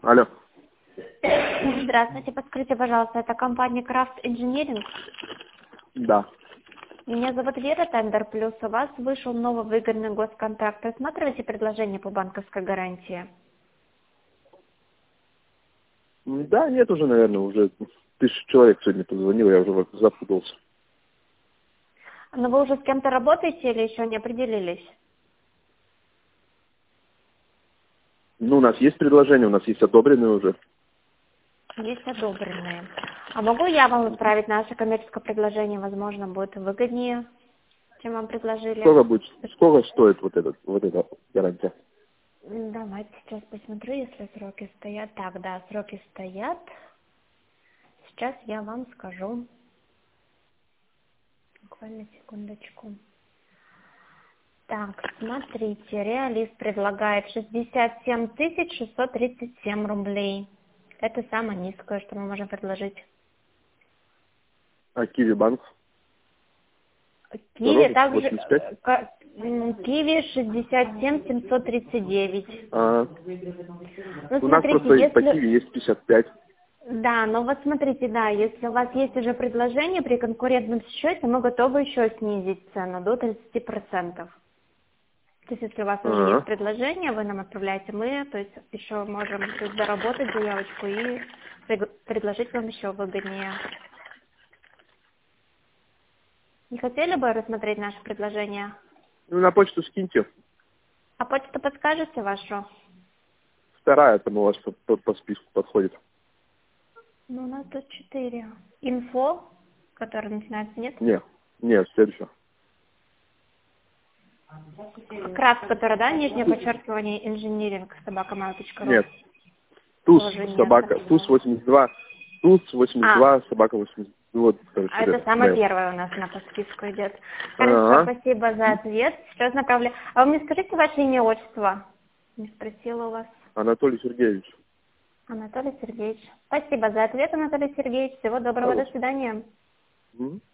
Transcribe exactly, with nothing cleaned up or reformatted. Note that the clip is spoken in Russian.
Алло. Здравствуйте, подскажите, пожалуйста, это компания Craft Engineering? Да. Меня зовут Вера, Тендер Плюс. У вас вышел новый выгодный госконтракт. Рассматриваете предложение по банковской гарантии? Да, нет уже, наверное, уже тысяча человек сегодня позвонило, я уже запутался. Но вы уже с кем-то работаете или еще не определились? Ну, у нас есть предложение, у нас есть одобренные уже. Есть одобренные. А могу я вам отправить наше коммерческое предложение? Возможно, будет выгоднее, чем вам предложили. Сколько будет, сколько стоит вот этот, вот эта гарантия? Давайте сейчас посмотрю, если сроки стоят. Так, да, сроки стоят. Сейчас я вам скажу. Буквально секундочку. Так, смотрите, реалист предлагает шестьдесят семь тысяч шестьсот тридцать семь рублей. Это самое низкое, что мы можем предложить. А Киви банк? Киви Дороже? также, восемьдесят пять? э, ка- м, Киви шестьдесят семь семьсот тридцать девять. А, Ну, у нас смотрите, просто по если... Киви есть пятьдесят пять. Да, но вот смотрите, да, если у вас есть уже предложение при конкурентном счете, мы готовы еще снизить цену до тридцати процентов. То есть, если у вас уже есть А, предложение, вы нам отправляете, мы, то есть, еще можем то есть, доработать заявочку и приг- предложить вам еще выгоднее. Не хотели бы рассмотреть наше предложение? ну, на почту скиньте. А почту подскажете вашу? Вторая там у вас по, по- по списку подходит. Ну, у нас тут четыре. Инфо, который начинается, нет? Нет, нет, следующая. Крафт, который, да, нижнее подчеркивание, инжиниринг, собака mail точка ру. Нет. Туз, Тоже нет. собака, Туз восемьдесят два, Туз восемьдесят А, два, собака восемьдесят. Вот, короче, а вот это это, самое mail. первое у нас на по списку идет. Хорошо, Ага. спасибо за ответ. Сейчас направлю. А вы мне скажите ваше имя, отчество? Не спросила у вас. Анатолий Сергеевич. Анатолий Сергеевич. Спасибо за ответ, Анатолий Сергеевич. Всего доброго, до Пожалуйста. свидания. Мгм.